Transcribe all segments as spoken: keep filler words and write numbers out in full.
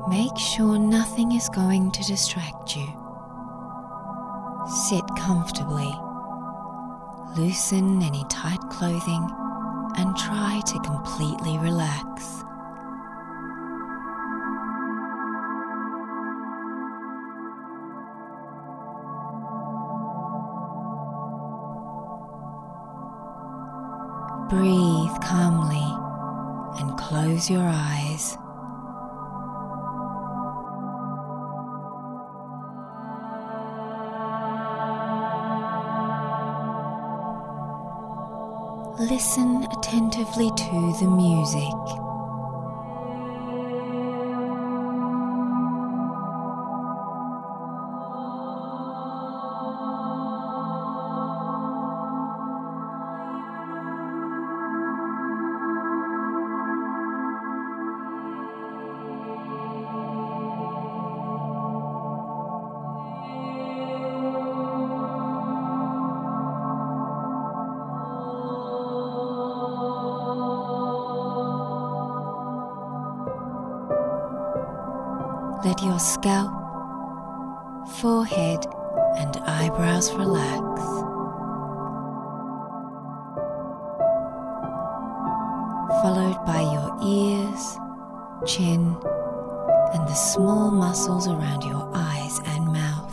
Make sure nothing is going to distract you. Sit comfortably. Loosen any tight clothing and try to completely relax. Breathe calmly and close your eyes. Listen attentively to the music. Let your scalp, forehead and eyebrows relax. Followed by your ears, chin and the small muscles around your eyes and mouth.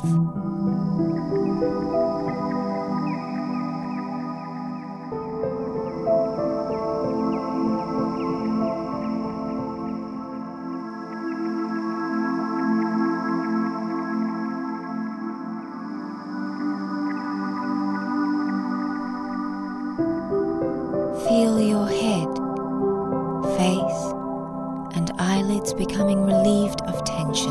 Feel your head, face, and eyelids becoming relieved of tension.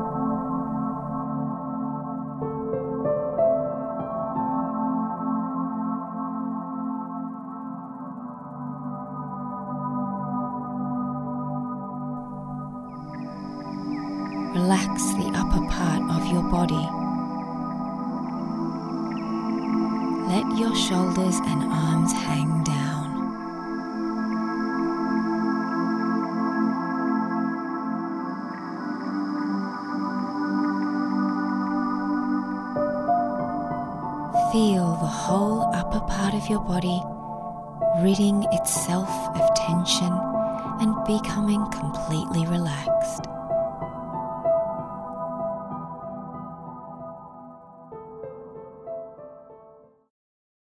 Relax the upper part of your body. Let your shoulders and arms hang down. Feel the whole upper part of your body ridding itself of tension and becoming completely relaxed.